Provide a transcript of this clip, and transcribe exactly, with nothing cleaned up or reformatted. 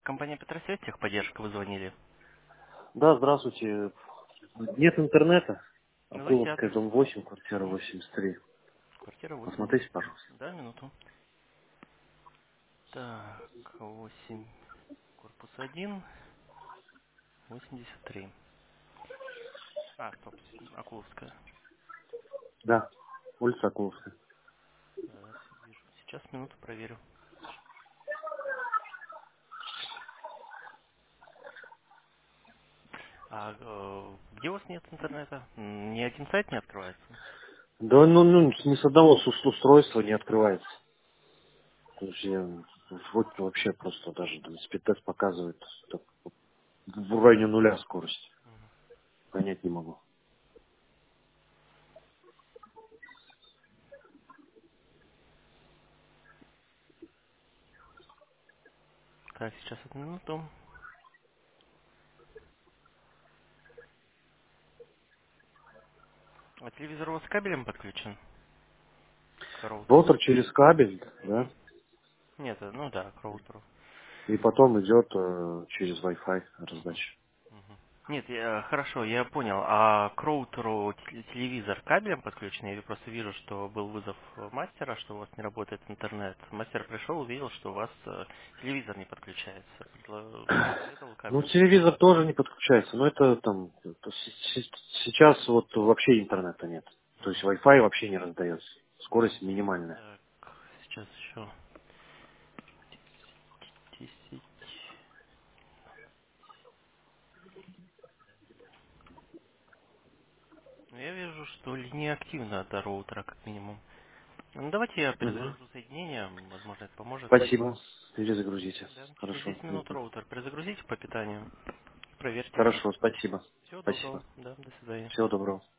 Компания Петросвет, техподдержка, вы звонили. Да, здравствуйте. Нет интернета. Назовите Акуловская, адрес. дом восемь, квартира Мгм. восемьдесят три. Квартира восемьдесят Посмотрите, три. пожалуйста. Да, минуту. Так, восемь, корпус один, восемьдесят три. А, стоп, Акуловская. Да, улица Акуловская. Да, вижу. Сейчас, минуту, проверю. А э, где у вас нет интернета? М, Ни один сайт не открывается? Да, ну, ну, ни с одного ус- устройства не открывается. То есть я, вот вообще просто даже там, спидтест показывает так, в районе нуля скорость. Понять не могу. Так, сейчас, одну минуту. А телевизор у вас кабелем подключен к роутеру? Роутер через кабель, да, Мгм. Нет, э, ну да, к роутеру. и потом идет э, через Wi-Fi Мгм. раздача. Мгм. Нет, я, хорошо, я понял. А к роутеру те- телевизор кабелем подключен? Я просто вижу, что был вызов э, мастера, что у вас не работает интернет. Мастер пришел, увидел, что у вас э, телевизор не подключается. Предло- Посоветовал Ну, кабелем телевизор подключить. тоже не подключается, но это там, это с- с- сейчас вот вообще интернета нет. То есть Мгм. Wi-Fi вообще не раздается. Скорость Мгм. минимальная. Так, сейчас еще десять. Ну, я вижу, что линия активна до роутера, как минимум. Ну, давайте я Мгм. перезагружу соединение, возможно, это поможет. Спасибо. Перезагрузите. Да, через Хорошо. десять минут Мгм. роутер перезагрузите по питанию, проверьте. Хорошо, спасибо. Всего доброго, Спасибо. да, до свидания. Всего доброго.